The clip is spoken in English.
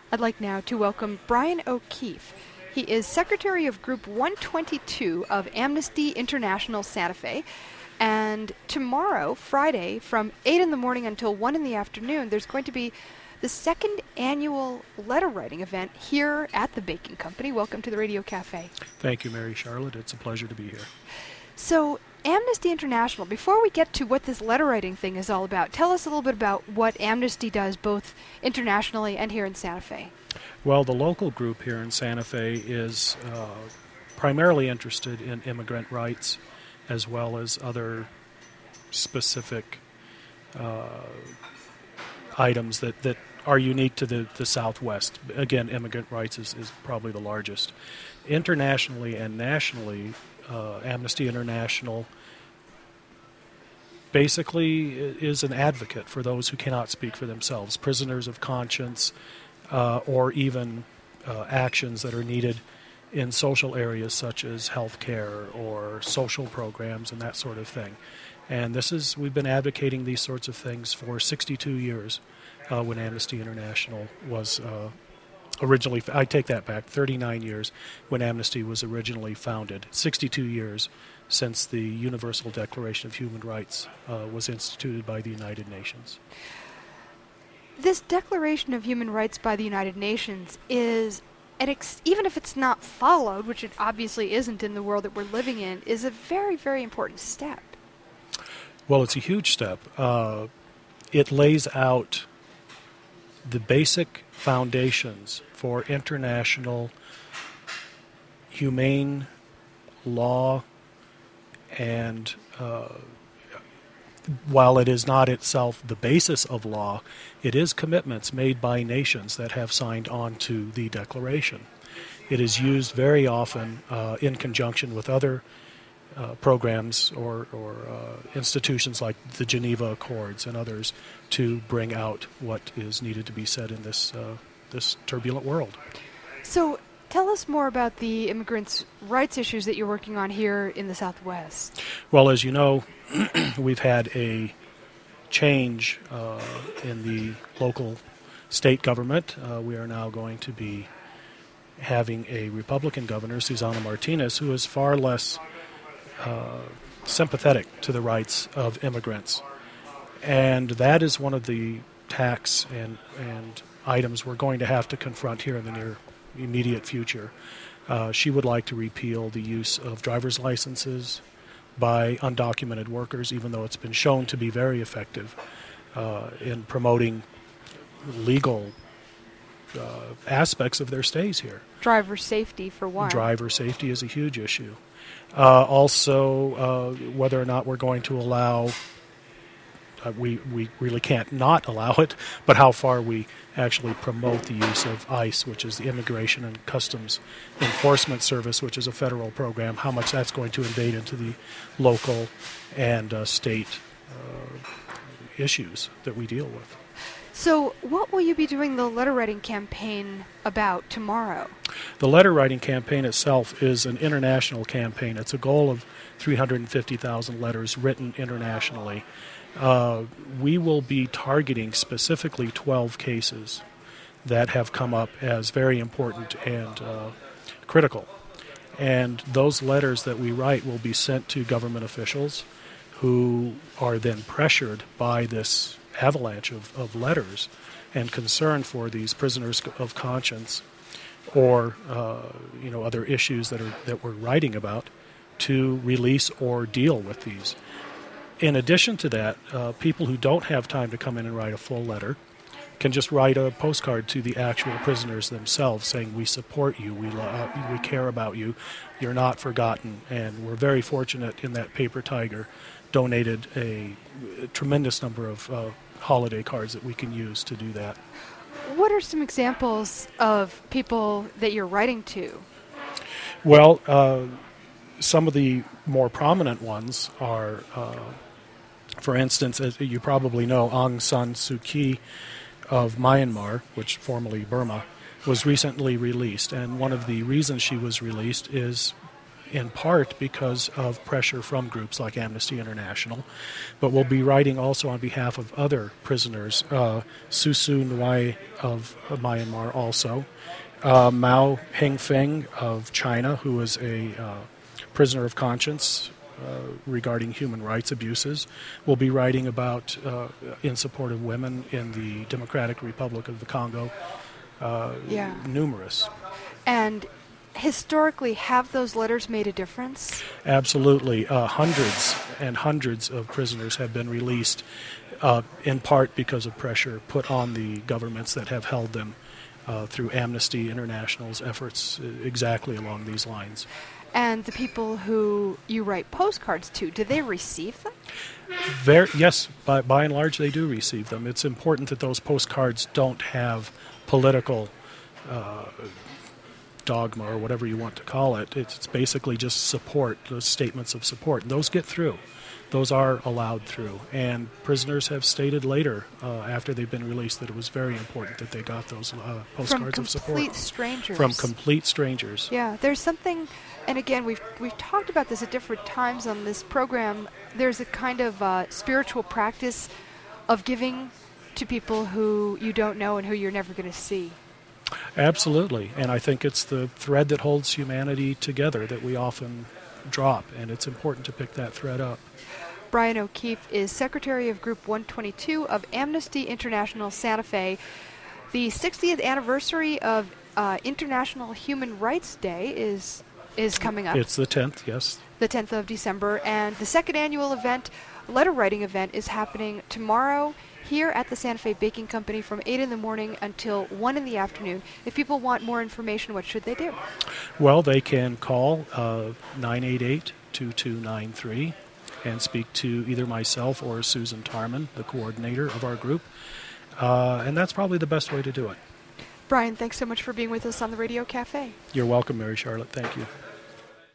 I'd like now to welcome Brian O'Keefe. He is Secretary of Group 122 of Amnesty International Santa Fe. And tomorrow, Friday, from 8 in the morning until 1 in the afternoon, there's going to be the second annual letter writing event here at the Baking Company. Welcome to the Radio Cafe. Thank you, Mary Charlotte. It's a pleasure to be here. So, Amnesty International, before we get to what this letter writing thing is all about, tell us a little bit about what Amnesty does both internationally and here in Santa Fe. Well, the local group here in Santa Fe is primarily interested in immigrant rights as well as other specific items that are unique to the Southwest. Again, immigrant rights is probably the largest. Internationally and nationally, Amnesty International basically is an advocate for those who cannot speak for themselves, prisoners of conscience, or even actions that are needed in social areas such as healthcare or social programs and that sort of thing. And we've been advocating these sorts of things for 62 years when Amnesty International was originally, I take that back, 39 years when Amnesty was originally founded, 62 years since the Universal Declaration of Human Rights was instituted by the United Nations. This Declaration of Human Rights by the United Nations is, even if it's not followed, which it obviously isn't in the world that we're living in, is a very, very important step. Well, it's a huge step. It lays out the basic foundations for international humane law, and while it is not itself the basis of law, it is commitments made by nations that have signed on to the Declaration. It is used very often in conjunction with other programs or institutions like the Geneva Accords and others to bring out what is needed to be said in this turbulent world. So tell us more about the immigrants' rights issues that you're working on here in the Southwest. Well, as you know, we've had a change in the local state government. We are now going to be having a Republican governor, Susana Martinez, who is far less sympathetic to the rights of immigrants. And that is one of the tax and items we're going to have to confront here in the near immediate future. She would like to repeal the use of driver's licenses by undocumented workers, even though it's been shown to be very effective in promoting legal aspects of their stays here. Driver safety, for one. Driver safety is a huge issue. Also, whether or not we're going to allow, we really can't not allow it, but how far we actually promote the use of ICE, which is the Immigration and Customs Enforcement Service, which is a federal program, how much that's going to invade into the local and state issues that we deal with. So what will you be doing the letter writing campaign about tomorrow? The letter writing campaign itself is an international campaign. It's a goal of 350,000 letters written internationally. We will be targeting specifically 12 cases that have come up as very important and critical. And those letters that we write will be sent to government officials who are then pressured by this avalanche of letters and concern for these prisoners of conscience or other issues that we're writing about to release or deal with these. In addition to that, people who don't have time to come in and write a full letter can just write a postcard to the actual prisoners themselves saying, we support you, we care about you, you're not forgotten. And we're very fortunate in that Paper Tiger donated a tremendous number of holiday cards that we can use to do that. What are some examples of people that you're writing to? Well, some of the more prominent ones are, for instance, as you probably know, Aung San Suu Kyi of Myanmar, which formerly Burma, was recently released. And one of the reasons she was released is in part because of pressure from groups like Amnesty International, but we'll be writing also on behalf of other prisoners, Su Su Nwai of Myanmar also, Mao Hengfeng of China, who is a prisoner of conscience regarding human rights abuses. We'll be writing about in support of women in the Democratic Republic of the Congo. Numerous. And historically, have those letters made a difference? Absolutely. Hundreds and hundreds of prisoners have been released, in part because of pressure put on the governments that have held them through Amnesty International's efforts exactly along these lines. And the people who you write postcards to, do they receive them? Yes, by and large they do receive them. It's important that those postcards don't have political dogma or whatever you want to call it. It's basically just support, those statements of support. And those get through. Those are allowed through. And prisoners have stated later, after they've been released, that it was very important that they got those postcards of support. From complete strangers. From complete strangers. Yeah, there's something, and again, we've talked about this at different times on this program. There's a kind of spiritual practice of giving to people who you don't know and who you're never going to see. Absolutely. And I think it's the thread that holds humanity together that we often drop, and it's important to pick that thread up. Brian O'Keefe is Secretary of Group 122 of Amnesty International Santa Fe. The 60th anniversary of International Human Rights Day is coming up. It's the 10th, yes. The 10th of December. And the second annual event, letter writing event, is happening tomorrow here at the Santa Fe Baking Company from 8 in the morning until 1 in the afternoon. If people want more information, what should they do? Well, they can call 988-2293 and speak to either myself or Susan Tarman, the coordinator of our group. And that's probably the best way to do it. Brian, thanks so much for being with us on the Radio Cafe. You're welcome, Mary Charlotte. Thank you.